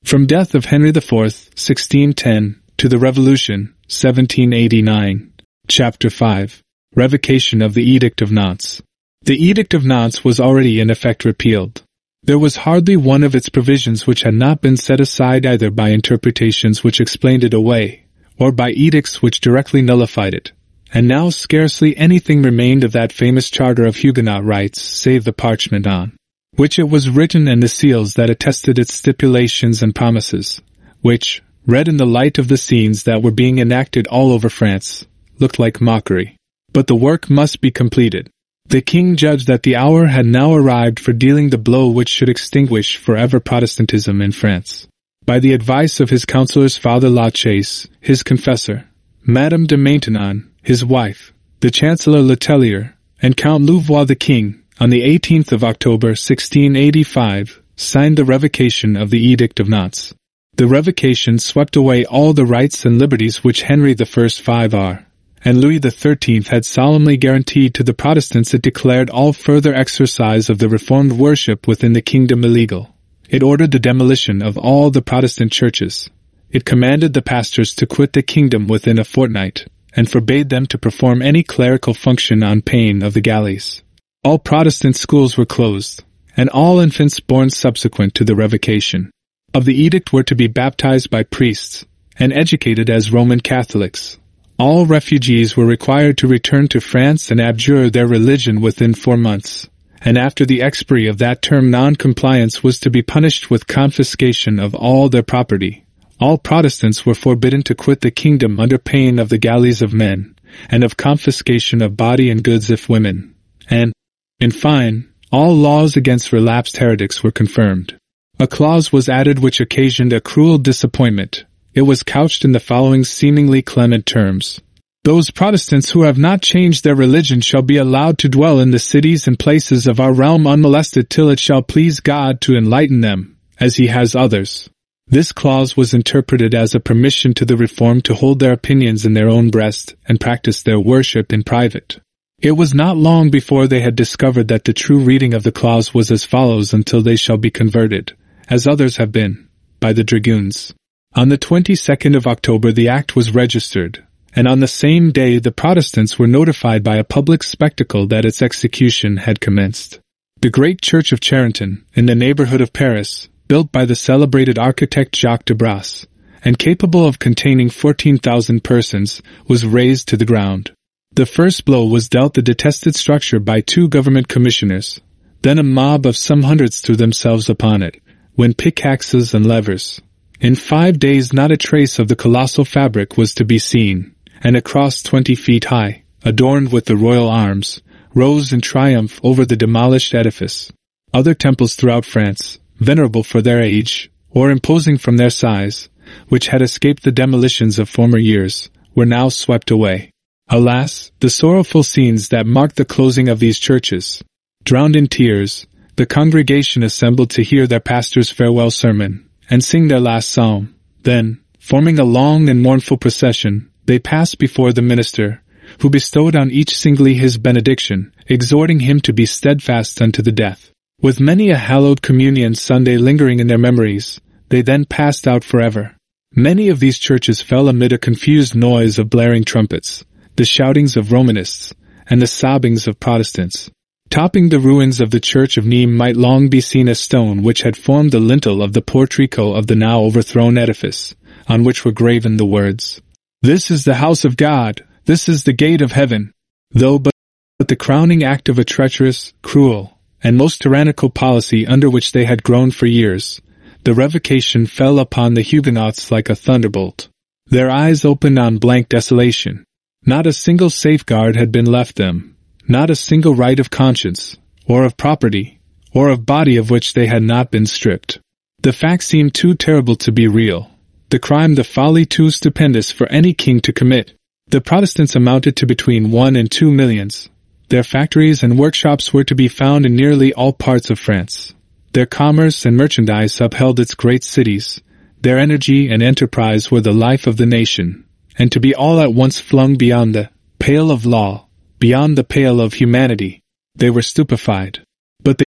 From death of Henry IV, 1610, to the Revolution, 1789. Chapter 5. Revocation of the Edict of Nantes. The Edict of Nantes was already in effect repealed. There was hardly one of its provisions which had not been set aside either by interpretations which explained it away, or by edicts which directly nullified it, and now scarcely anything remained of that famous charter of Huguenot rights save the parchment on which it was written and the seals that attested its stipulations and promises, which, read in the light of the scenes that were being enacted all over France, looked like mockery. But the work must be completed. The king judged that the hour had now arrived for dealing the blow which should extinguish forever Protestantism in France. By the advice of his councillors Father Lachaise, his confessor, Madame de Maintenon, his wife, the Chancellor Letellier, and Count Louvois the king, on the 18th of October 1685, signed the revocation of the Edict of Nantes. The revocation swept away all the rights and liberties which Henry I and Louis XIII had solemnly guaranteed to the Protestants. It declared all further exercise of the Reformed worship within the kingdom illegal. It ordered the demolition of all the Protestant churches. It commanded the pastors to quit the kingdom within a fortnight, and forbade them to perform any clerical function on pain of the galleys. All Protestant schools were closed, and all infants born subsequent to the revocation of the edict were to be baptized by priests, and educated as Roman Catholics. All refugees were required to return to France and abjure their religion within 4 months, and after the expiry of that term non-compliance was to be punished with confiscation of all their property. All Protestants were forbidden to quit the kingdom under pain of the galleys of men, and of confiscation of body and goods if women, and, in fine, all laws against relapsed heretics were confirmed. A clause was added which occasioned a cruel disappointment. It was couched in the following seemingly clement terms: "Those Protestants who have not changed their religion shall be allowed to dwell in the cities and places of our realm unmolested till it shall please God to enlighten them, as he has others." This clause was interpreted as a permission to the Reformed to hold their opinions in their own breast and practice their worship in private. It was not long before they had discovered that the true reading of the clause was as follows: "Until they shall be converted, as others have been, by the dragoons." On the 22nd of October the act was registered, and on the same day the Protestants were notified by a public spectacle that its execution had commenced. The great church of Charenton, in the neighborhood of Paris, built by the celebrated architect Jacques de Brasse, and capable of containing 14,000 persons, was razed to the ground. The first blow was dealt the detested structure by 2 government commissioners. Then a mob of some hundreds threw themselves upon it, with pickaxes and levers. In 5 days not a trace of the colossal fabric was to be seen, and a cross 20 feet high, adorned with the royal arms, rose in triumph over the demolished edifice. Other temples throughout France, venerable for their age, or imposing from their size, which had escaped the demolitions of former years, were now swept away. Alas, the sorrowful scenes that marked the closing of these churches! Drowned in tears, the congregation assembled to hear their pastor's farewell sermon, and sing their last psalm. Then, forming a long and mournful procession, they passed before the minister, who bestowed on each singly his benediction, exhorting him to be steadfast unto the death. With many a hallowed communion Sunday lingering in their memories, they then passed out forever. Many of these churches fell amid a confused noise of blaring trumpets, the shoutings of Romanists, and the sobbings of Protestants. Topping the ruins of the church of Nimes might long be seen a stone which had formed the lintel of the portico of the now overthrown edifice, on which were graven the words, "This is the house of God, this is the gate of heaven." Though but the crowning act of a treacherous, cruel, and most tyrannical policy under which they had groaned for years, the revocation fell upon the Huguenots like a thunderbolt. Their eyes opened on blank desolation. Not a single safeguard had been left them, not a single right of conscience, or of property, or of body of which they had not been stripped. The fact seemed too terrible to be real, the crime the folly too stupendous for any king to commit. The Protestants amounted to between 1 and 2 millions. Their factories and workshops were to be found in nearly all parts of France. Their commerce and merchandise upheld its great cities. Their energy and enterprise were the life of the nation, and to be all at once flung beyond the pale of law, beyond the pale of humanity, they were stupefied. But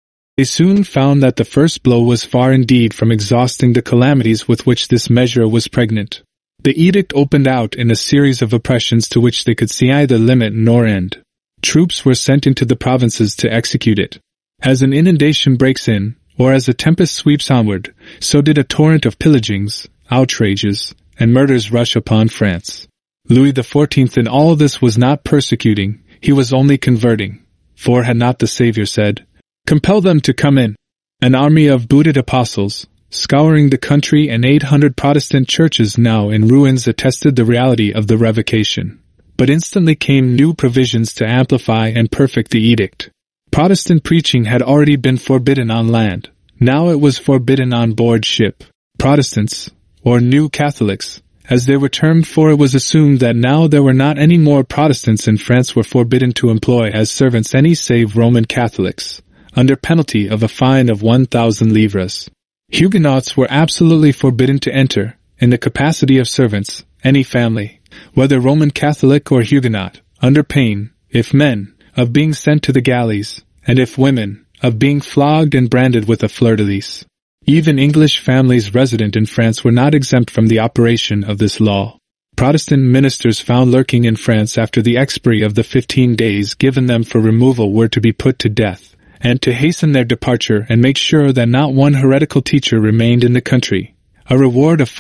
They soon found that the first blow was far indeed from exhausting the calamities with which this measure was pregnant. The edict opened out in a series of oppressions to which they could see neither limit nor end. Troops were sent into the provinces to execute it. As an inundation breaks in, or as a tempest sweeps onward, so did a torrent of pillagings, outrages, and murders rush upon France. Louis XIV in all this was not persecuting, he was only converting. For had not the Saviour said, "Compel them to come in"? An army of booted apostles, scouring the country, and 800 Protestant churches now in ruins attested the reality of the revocation. But instantly came new provisions to amplify and perfect the edict. Protestant preaching had already been forbidden on land. Now it was forbidden on board ship. Protestants, or New Catholics, as they were termed, for it was assumed that now there were not any more Protestants in France, were forbidden to employ as servants any save Roman Catholics, under penalty of a fine of 1,000 livres. Huguenots were absolutely forbidden to enter, in the capacity of servants, any family, whether Roman Catholic or Huguenot, under pain, if men, of being sent to the galleys, and if women, of being flogged and branded with a fleur-de-lis. Even English families resident in France were not exempt from the operation of this law. Protestant ministers found lurking in France after the expiry of the 15 days given them for removal were to be put to death, and to hasten their departure and make sure that not one heretical teacher remained in the country. A reward of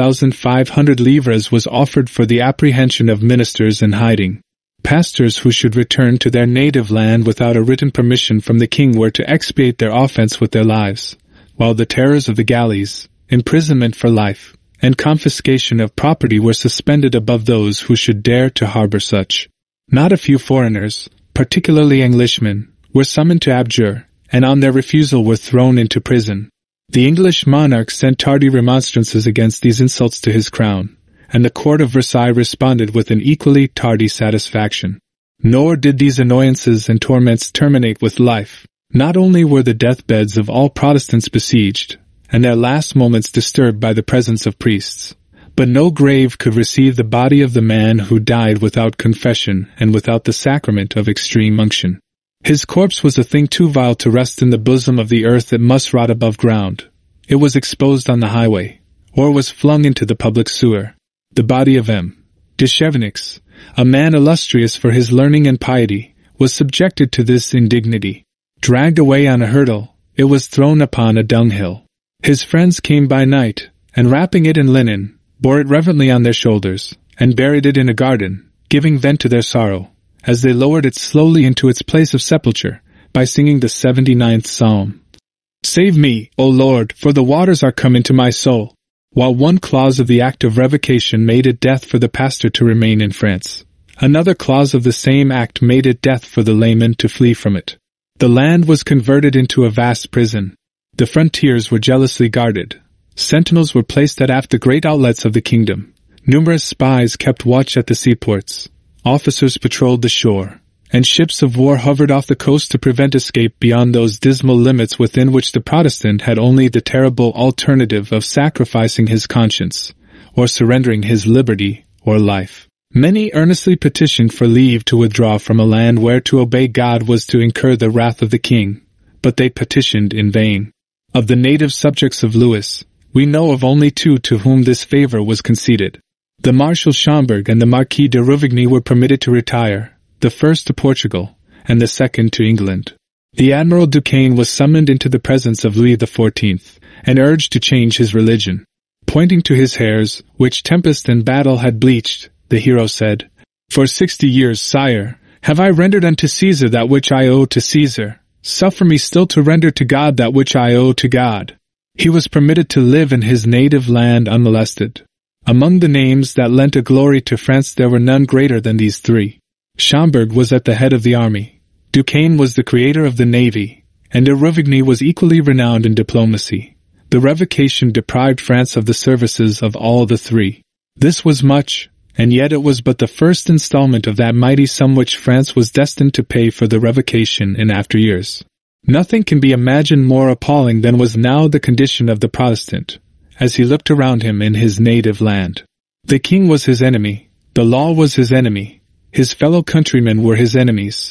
5,500 livres was offered for the apprehension of ministers in hiding. Pastors who should return to their native land without a written permission from the king were to expiate their offense with their lives, while the terrors of the galleys, imprisonment for life, and confiscation of property were suspended above those who should dare to harbor such. Not a few foreigners, particularly Englishmen, were summoned to abjure, and on their refusal were thrown into prison. The English monarch sent tardy remonstrances against these insults to his crown, and the court of Versailles responded with an equally tardy satisfaction. Nor did these annoyances and torments terminate with life. Not only were the deathbeds of all Protestants besieged, and their last moments disturbed by the presence of priests, but no grave could receive the body of the man who died without confession and without the sacrament of extreme unction. His corpse was a thing too vile to rest in the bosom of the earth, it must rot above ground. It was exposed on the highway, or was flung into the public sewer. The body of M. de Chevenix, a man illustrious for his learning and piety, was subjected to this indignity. Dragged away on a hurdle, it was thrown upon a dunghill. His friends came by night, and wrapping it in linen, bore it reverently on their shoulders, and buried it in a garden, giving vent to their sorrow, as they lowered it slowly into its place of sepulture, by singing the 79th Psalm. Save me, O Lord, for the waters are come into my soul. While one clause of the Act of Revocation made it death for the pastor to remain in France, another clause of the same act made it death for the layman to flee from it. The land was converted into a vast prison. The frontiers were jealously guarded. Sentinels were placed at the great outlets of the kingdom. Numerous spies kept watch at the seaports. Officers patrolled the shore, and ships of war hovered off the coast to prevent escape beyond those dismal limits within which the Protestant had only the terrible alternative of sacrificing his conscience, or surrendering his liberty or life. Many earnestly petitioned for leave to withdraw from a land where to obey God was to incur the wrath of the king, but they petitioned in vain. Of the native subjects of Louis, we know of only two to whom this favor was conceded. The Marshal Schomberg and the Marquis de Rouvigny were permitted to retire, the first to Portugal, and the second to England. The Admiral Duquesne was summoned into the presence of Louis XIV, and urged to change his religion. Pointing to his hairs, which tempest and battle had bleached, the hero said, "For 60 years, sire, have I rendered unto Caesar that which I owe to Caesar. Suffer me still to render to God that which I owe to God." He was permitted to live in his native land unmolested. Among the names that lent a glory to France there were none greater than these three. Schomberg was at the head of the army, Duquesne was the creator of the navy, and de Rouvigny was equally renowned in diplomacy. The revocation deprived France of the services of all the three. This was much, and yet it was but the first installment of that mighty sum which France was destined to pay for the revocation in after years. Nothing can be imagined more appalling than was now the condition of the Protestant, as he looked around him in his native land. The king was his enemy, the law was his enemy, his fellow countrymen were his enemies,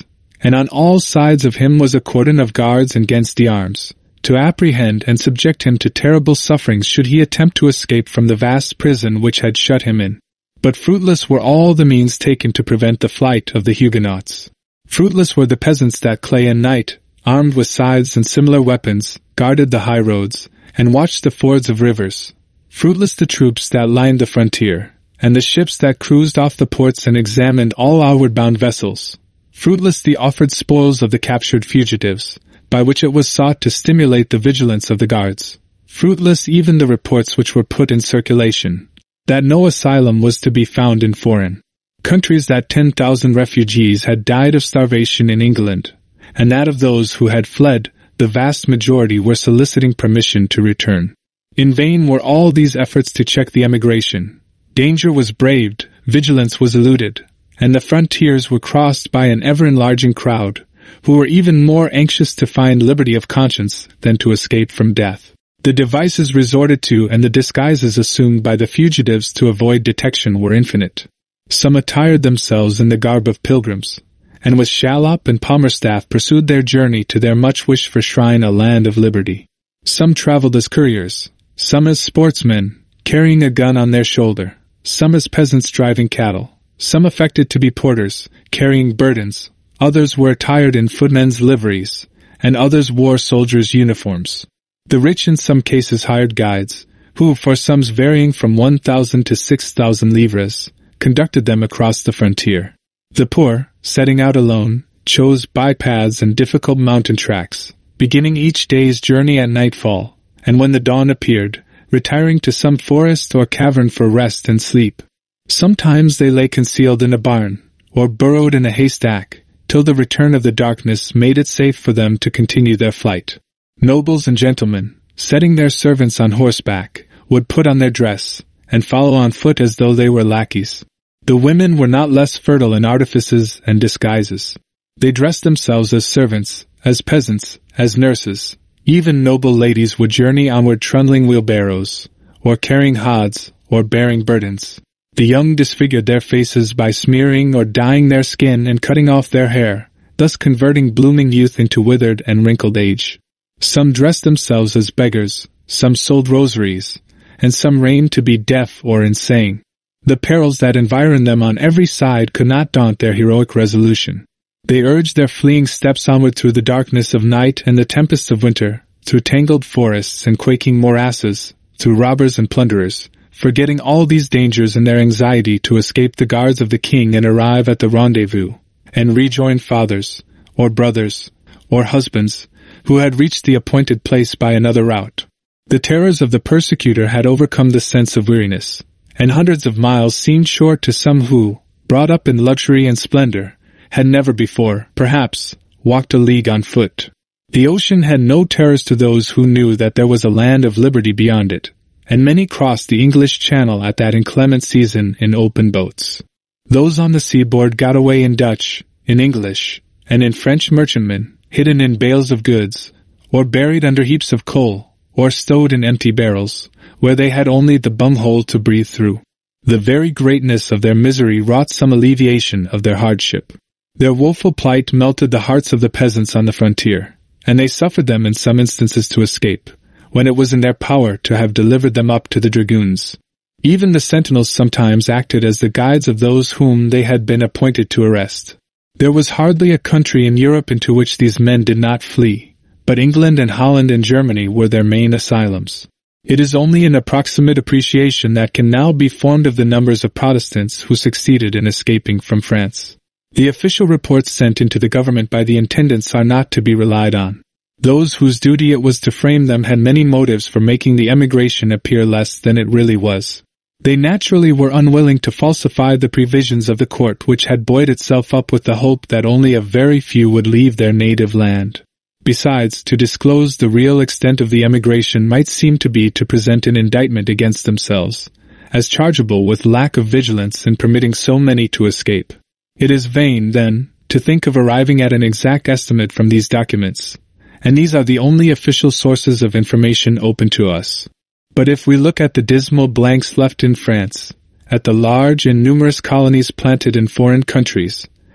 and on all sides of him was a cordon of guards against the arms, to apprehend and subject him to terrible sufferings should he attempt to escape from the vast prison which had shut him in. But fruitless were all the means taken to prevent the flight of the Huguenots. Fruitless were the peasants that clay and night, armed with scythes and similar weapons, guarded the high roads, and watched the fords of rivers. Fruitless the troops that lined the frontier, and the ships that cruised off the ports and examined all outward-bound vessels. Fruitless the offered spoils of the captured fugitives, by which it was sought to stimulate the vigilance of the guards. Fruitless even the reports which were put in circulation, that no asylum was to be found in foreign countries, that 10,000 refugees had died of starvation in England, and that of those who had fled, the vast majority were soliciting permission to return. In vain were all these efforts to check the emigration. Danger was braved, vigilance was eluded, and the frontiers were crossed by an ever-enlarging crowd, who were even more anxious to find liberty of conscience than to escape from death. The devices resorted to and the disguises assumed by the fugitives to avoid detection were infinite. Some attired themselves in the garb of pilgrims, and with shallop and palmerstaff pursued their journey to their much-wished-for shrine, a land of liberty. Some traveled as couriers, some as sportsmen, carrying a gun on their shoulder, some as peasants driving cattle, some affected to be porters, carrying burdens, others were attired in footmen's liveries, and others wore soldiers' uniforms. The rich in some cases hired guides, who, for sums varying from 1,000 to 6,000 livres, conducted them across the frontier. The poor, setting out alone, chose bypaths and difficult mountain tracks, beginning each day's journey at nightfall, and when the dawn appeared, retiring to some forest or cavern for rest and sleep. Sometimes they lay concealed in a barn, or burrowed in a haystack, till the return of the darkness made it safe for them to continue their flight. Nobles and gentlemen, setting their servants on horseback, would put on their dress, and follow on foot as though they were lackeys. The women were not less fertile in artifices and disguises. They dressed themselves as servants, as peasants, as nurses. Even noble ladies would journey onward trundling wheelbarrows, or carrying hods, or bearing burdens. The young disfigured their faces by smearing or dyeing their skin and cutting off their hair, thus converting blooming youth into withered and wrinkled age. Some dressed themselves as beggars, some sold rosaries, and some reigned to be deaf or insane. The perils that environed them on every side could not daunt their heroic resolution. They urged their fleeing steps onward through the darkness of night and the tempests of winter, through tangled forests and quaking morasses, through robbers and plunderers, forgetting all these dangers in their anxiety to escape the guards of the king and arrive at the rendezvous, and rejoin fathers, or brothers, or husbands, who had reached the appointed place by another route. The terrors of the persecutor had overcome the sense of weariness, and hundreds of miles seemed short to some who, brought up in luxury and splendor, had never before, perhaps, walked a league on foot. The ocean had no terrors to those who knew that there was a land of liberty beyond it, and many crossed the English Channel at that inclement season in open boats. Those on the seaboard got away in Dutch, in English, and in French merchantmen, hidden in bales of goods, or buried under heaps of coal, or stowed in empty barrels, where they had only the bunghole to breathe through. The very greatness of their misery wrought some alleviation of their hardship. Their woeful plight melted the hearts of the peasants on the frontier, and they suffered them in some instances to escape, when it was in their power to have delivered them up to the dragoons. Even the sentinels sometimes acted as the guides of those whom they had been appointed to arrest. There was hardly a country in Europe into which these men did not flee, but England and Holland and Germany were their main asylums. It is only an approximate appreciation that can now be formed of the numbers of Protestants who succeeded in escaping from France. The official reports sent into the government by the intendants are not to be relied on. Those whose duty it was to frame them had many motives for making the emigration appear less than it really was. They naturally were unwilling to falsify the previsions of the court, which had buoyed itself up with the hope that only a very few would leave their native land. Besides, to disclose the real extent of the emigration might seem to be to present an indictment against themselves, as chargeable with lack of vigilance in permitting so many to escape. It is vain, then, to think of arriving at an exact estimate from these documents, and these are the only official sources of information open to us. But if we look at the dismal blanks left in France, at the large and numerous colonies planted in foreign countries,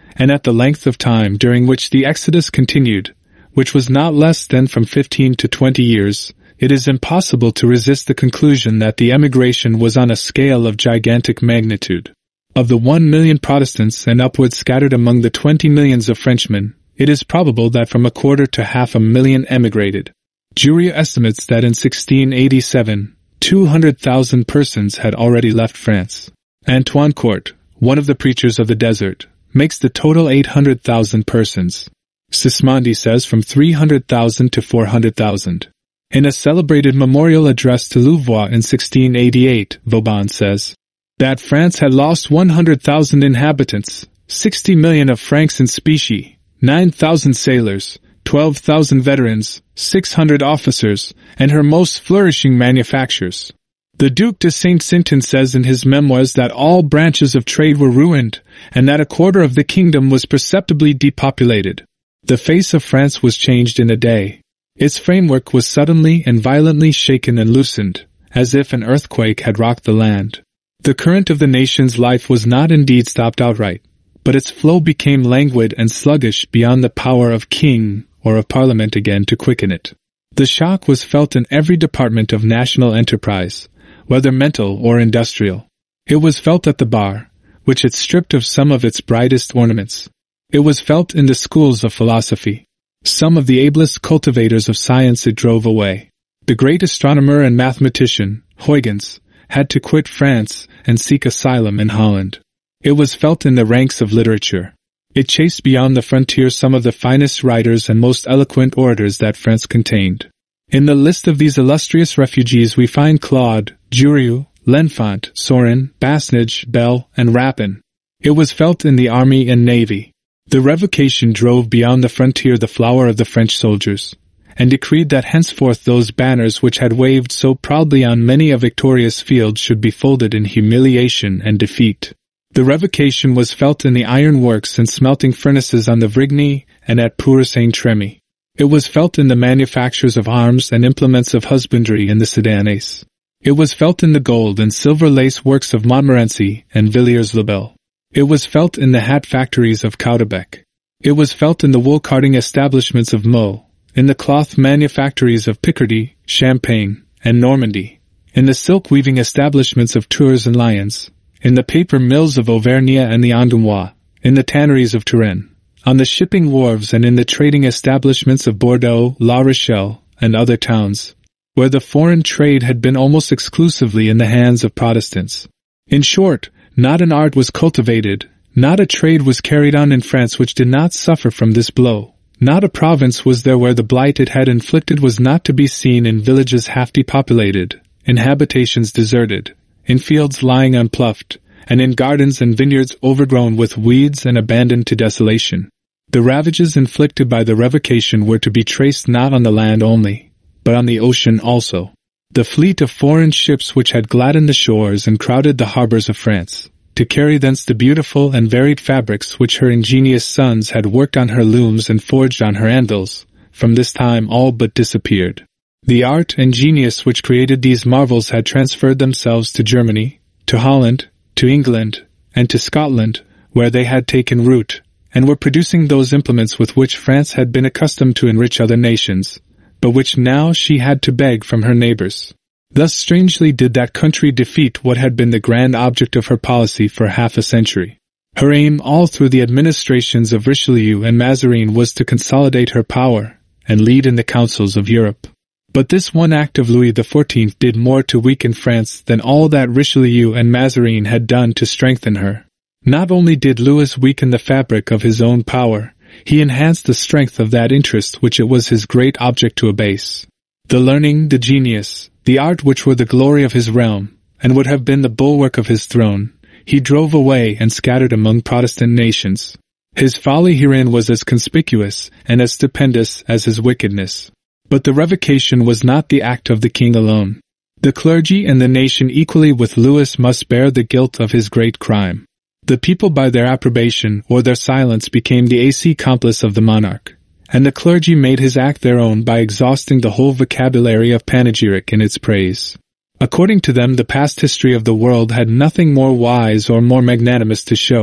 and at the length of time during which the exodus continued, which was not less than from 15 to 20 years, it is impossible to resist the conclusion that the emigration was on a scale of gigantic magnitude. Of the 1 million Protestants and upwards scattered among the 20 millions of Frenchmen, it is probable that from 1/4 to 500,000 emigrated. Jurieu estimates that in 1687, 200,000 persons had already left France. Antoine Court, one of the preachers of the desert, makes the total 800,000 persons. Sismondi says from 300,000 to 400,000. In a celebrated memorial address to Louvois in 1688, Vauban says that France had lost 100,000 inhabitants, 60 million of francs in specie, 9,000 sailors, 12,000 veterans, 600 officers, and her most flourishing manufactures. The Duc de Saint-Sinton says in his memoirs that all branches of trade were ruined, and that 1/4 of the kingdom was perceptibly depopulated. The face of France was changed in a day. Its framework was suddenly and violently shaken and loosened, as if an earthquake had rocked the land. The current of the nation's life was not indeed stopped outright, but its flow became languid and sluggish beyond the power of king or of parliament again to quicken it. The shock was felt in every department of national enterprise, whether mental or industrial. It was felt at the bar, which had stripped of some of its brightest ornaments. It was felt in the schools of philosophy. Some of the ablest cultivators of science it drove away. The great astronomer and mathematician, Huygens, had to quit France and seek asylum in Holland. It was felt in the ranks of literature. It chased beyond the frontier some of the finest writers and most eloquent orators that France contained. In the list of these illustrious refugees we find Claude, Jurieu, L'Enfant, Saurin, Basnage, Bell, and Rapin. It was felt in the army and navy. The revocation drove beyond the frontier the flower of the French soldiers, and decreed that henceforth those banners which had waved so proudly on many a victorious field should be folded in humiliation and defeat. The revocation was felt in the iron works and smelting furnaces on the Vrigny and at Pour-Saint-Trémy. It was felt in the manufactures of arms and implements of husbandry in the Soudanais. It was felt in the gold and silver lace works of Montmorency and Villiers-le-Bel. It was felt in the hat factories of Caudebec. It was felt in the wool carding establishments of Meaux, in the cloth manufactories of Picardy, Champagne, and Normandy, in the silk weaving establishments of Tours and Lyons, in the paper mills of Auvergne and the Angoumois, in the tanneries of Touraine, on the shipping wharves and in the trading establishments of Bordeaux, La Rochelle, and other towns, where the foreign trade had been almost exclusively in the hands of Protestants. In short, not an art was cultivated, not a trade was carried on in France which did not suffer from this blow. Not a province was there where the blight it had inflicted was not to be seen in villages half depopulated, in habitations deserted, in fields lying unploughed, and in gardens and vineyards overgrown with weeds and abandoned to desolation. The ravages inflicted by the revocation were to be traced not on the land only, but on the ocean also. The fleet of foreign ships which had gladdened the shores and crowded the harbors of France, to carry thence the beautiful and varied fabrics which her ingenious sons had worked on her looms and forged on her anvils, from this time all but disappeared. The art and genius which created these marvels had transferred themselves to Germany, to Holland, to England, and to Scotland, where they had taken root, and were producing those implements with which France had been accustomed to enrich other nations, but which now she had to beg from her neighbors. Thus strangely did that country defeat what had been the grand object of her policy for half a century. Her aim all through the administrations of Richelieu and Mazarin was to consolidate her power and lead in the councils of Europe. But this one act of Louis XIV did more to weaken France than all that Richelieu and Mazarin had done to strengthen her. Not only did Louis weaken the fabric of his own power, he enhanced the strength of that interest which it was his great object to abase. The learning, the genius, the art which were the glory of his realm, and would have been the bulwark of his throne, he drove away and scattered among Protestant nations. His folly herein was as conspicuous and as stupendous as his wickedness. But the revocation was not the act of the king alone. The clergy and the nation equally with Louis must bear the guilt of his great crime. The people by their approbation or their silence became the accomplice of the monarch, and the clergy made his act their own by exhausting the whole vocabulary of panegyric in its praise. According to them, the past history of the world had nothing more wise or more magnanimous to show,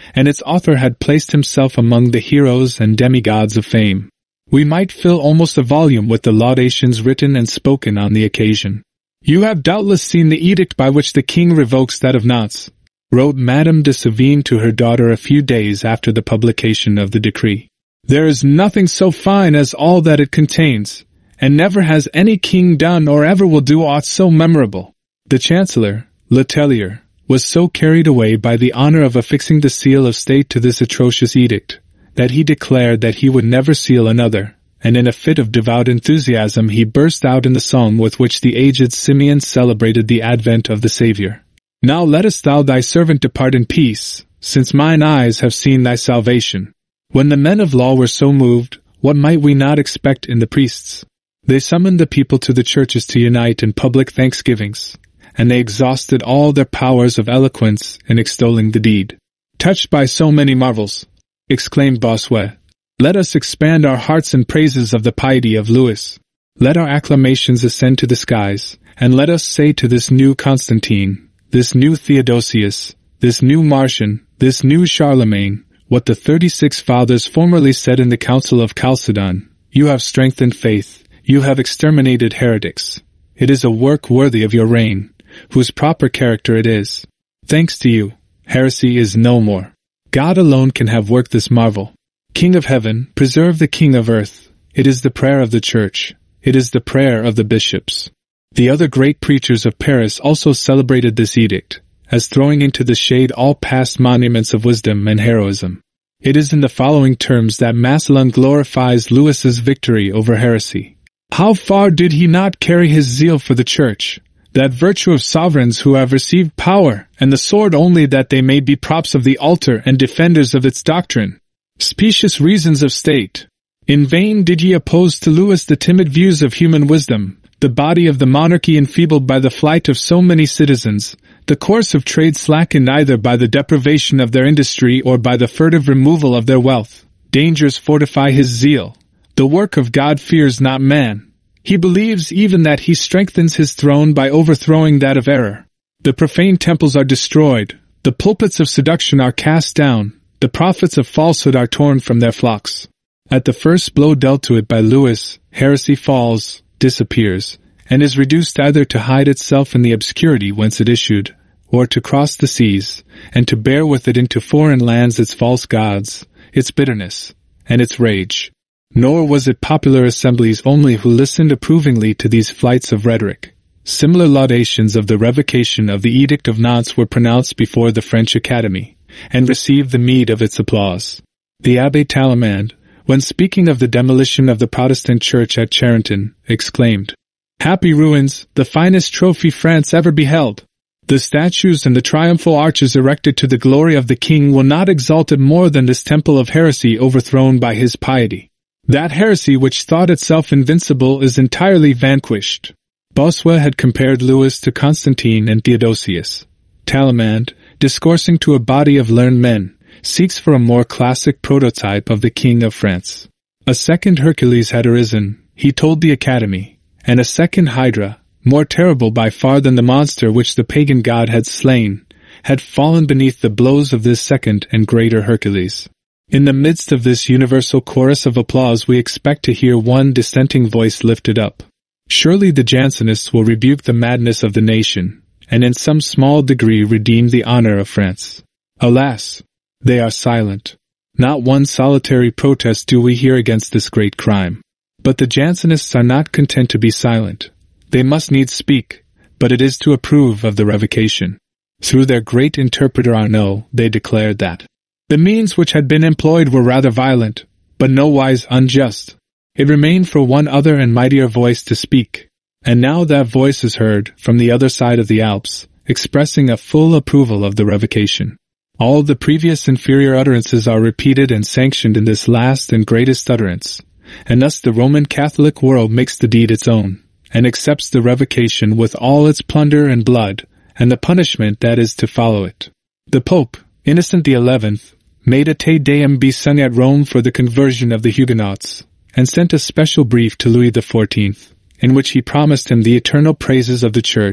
and its author had placed himself among the heroes and demigods of fame. We might fill almost a volume with the laudations written and spoken on the occasion. "You have doubtless seen the edict by which the king revokes that of Nantes," wrote Madame de Sévigné to her daughter a few days after the publication of the decree. "There is nothing so fine as all that it contains, and never has any king done or ever will do aught so memorable." The Chancellor, Le Tellier, was so carried away by the honor of affixing the seal of state to this atrocious edict, that he declared that he would never seal another, and in a fit of devout enthusiasm he burst out in the psalm with which the aged Simeon celebrated the advent of the Saviour. "Now lettest thou thy servant depart in peace, since mine eyes have seen thy salvation." When the men of law were so moved, what might we not expect in the priests? They summoned the people to the churches to unite in public thanksgivings, and they exhausted all their powers of eloquence in extolling the deed. "Touched by so many marvels," exclaimed Bossuet, "let us expand our hearts in praises of the piety of Louis. Let our acclamations ascend to the skies, and let us say to this new Constantine, this new Theodosius, this new Marcian, this new Charlemagne, what the 36 fathers formerly said in the Council of Chalcedon: You have strengthened faith, you have exterminated heretics. It is a work worthy of your reign, whose proper character it is. Thanks to you, heresy is no more. God alone can have worked this marvel. King of heaven, preserve the King of earth. It is the prayer of the Church. It is the prayer of the bishops." The other great preachers of Paris also celebrated this edict, as throwing into the shade all past monuments of wisdom and heroism. It is in the following terms that Massillon glorifies Louis's victory over heresy. "How far did he not carry his zeal for the Church, that virtue of sovereigns who have received power, and the sword only that they may be props of the altar and defenders of its doctrine. Specious reasons of state. In vain did ye oppose to Louis the timid views of human wisdom, the body of the monarchy enfeebled by the flight of so many citizens, the course of trade slackened either by the deprivation of their industry or by the furtive removal of their wealth. Dangers fortify his zeal. The work of God fears not man. He believes even that he strengthens his throne by overthrowing that of error. The profane temples are destroyed, the pulpits of seduction are cast down, the prophets of falsehood are torn from their flocks. At the first blow dealt to it by Louis, heresy falls, disappears, and is reduced either to hide itself in the obscurity whence it issued, or to cross the seas, and to bear with it into foreign lands its false gods, its bitterness, and its rage. Nor was it popular assemblies only who listened approvingly to these flights of rhetoric. Similar laudations of the revocation of the Edict of Nantes were pronounced before the French Academy, and received the meed of its applause. The Abbé Tallemant, when speaking of the demolition of the Protestant church at Charenton, exclaimed, "Happy ruins, the finest trophy France ever beheld! The statues and the triumphal arches erected to the glory of the king will not exalt it more than this temple of heresy overthrown by his piety. That heresy which thought itself invincible is entirely vanquished." Bossuet had compared Louis to Constantine and Theodosius. Tallemant, discoursing to a body of learned men, seeks for a more classic prototype of the King of France. A second Hercules had arisen, he told the Academy, and a second Hydra, more terrible by far than the monster which the pagan god had slain, had fallen beneath the blows of this second and greater Hercules. In the midst of this universal chorus of applause we expect to hear one dissenting voice lifted up. Surely the Jansenists will rebuke the madness of the nation, and in some small degree redeem the honor of France. Alas! They are silent. Not one solitary protest do we hear against this great crime. But the Jansenists are not content to be silent. They must needs speak, but it is to approve of the revocation. Through their great interpreter Arnaud, they declared that the means which had been employed were rather violent, but nowise unjust. It remained for one other and mightier voice to speak, and now that voice is heard from the other side of the Alps, expressing a full approval of the revocation. All the previous inferior utterances are repeated and sanctioned in this last and greatest utterance, and thus the Roman Catholic world makes the deed its own, and accepts the revocation with all its plunder and blood, and the punishment that is to follow it. The Pope, Innocent XI, made a Te Deum be sung at Rome for the conversion of the Huguenots, and sent a special brief to Louis XIV, in which he promised him the eternal praises of the Church,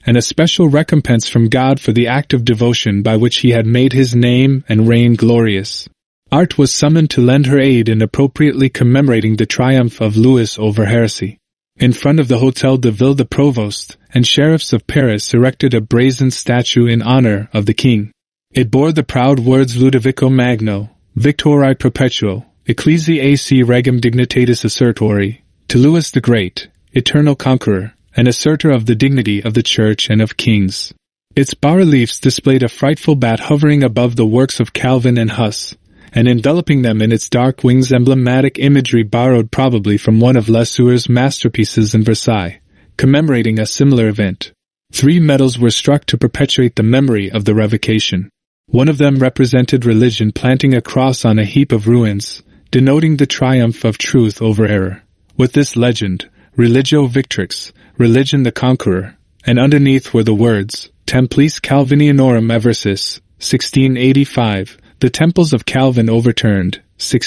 and a special recompense from God for the act of devotion by which he had made his name and reign glorious. Art was summoned to lend her aid in appropriately commemorating the triumph of Louis over heresy. In front of the Hôtel de Ville, the provost and sheriffs of Paris erected a brazen statue in honor of the king. It bore the proud words Ludovico Magno, Victori Perpetuo, Ecclesiae AC Regum Dignitatis Assertori, to Louis the Great, eternal conqueror, and assertor of the dignity of the Church and of kings. Its bas-reliefs displayed a frightful bat hovering above the works of Calvin and Huss, and enveloping them in its dark wings, emblematic imagery borrowed probably from one of Lesueur's masterpieces in Versailles, commemorating a similar event. 3 medals were struck to perpetuate the memory of the revocation. One of them represented religion planting a cross on a heap of ruins, denoting the triumph of truth over error, with this legend, Religio Victrix, religion the conqueror, and underneath were the words, Templice Calvinianorum Eversis, 1685, the temples of Calvin overturned,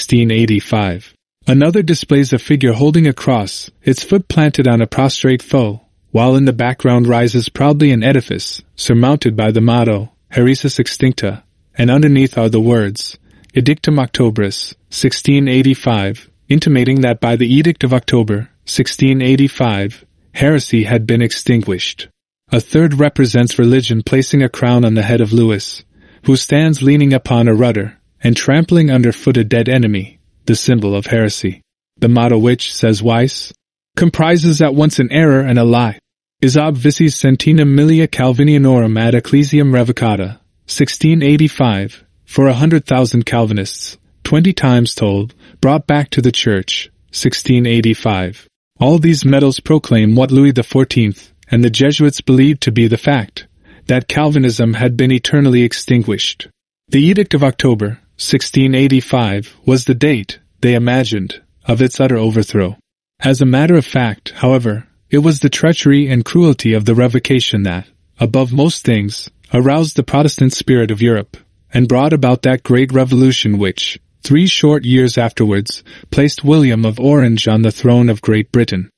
1685. Another displays a figure holding a cross, its foot planted on a prostrate foe, while in the background rises proudly an edifice, surmounted by the motto, Heresis Extincta, and underneath are the words, Edictum Octobris, 1685, intimating that by the Edict of October, 1685, heresy had been extinguished. A third represents religion placing a crown on the head of Louis, who stands leaning upon a rudder, and trampling underfoot a dead enemy, the symbol of heresy. The motto which, says Weiss, comprises at once an error and a lie, is ob vicis centenum millia Calvinianorum ad ecclesiam revocata, 1685, for 100,000 Calvinists, 20 times told, brought back to the Church, 1685. All these medals proclaim what Louis XIV and the Jesuits believed to be the fact, that Calvinism had been eternally extinguished. The Edict of October, 1685, was the date, they imagined, of its utter overthrow. As a matter of fact, however, it was the treachery and cruelty of the revocation that, above most things, aroused the Protestant spirit of Europe, and brought about that great revolution which, 3 short years afterwards, placed William of Orange on the throne of Great Britain.